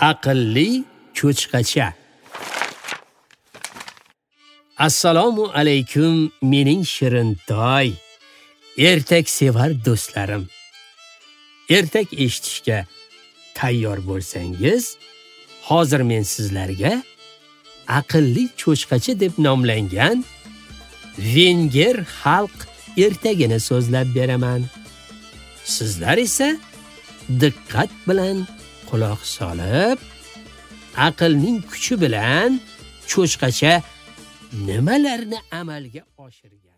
Aqlli cho'chqacha. Assalomu alaykum mening shirintoy, ertak sevar do'stlarim. Ertak eshitishga tayyor bo'lsangiz, hozir men sizlarga aqlli cho'chqacha deb nomlangan Venger xalq ertagini so'zlab beraman. Sizlar esa diqqat bilan quloq solib, aqlning kuchi bilan cho'chqacha nimalarni amalga oshirgan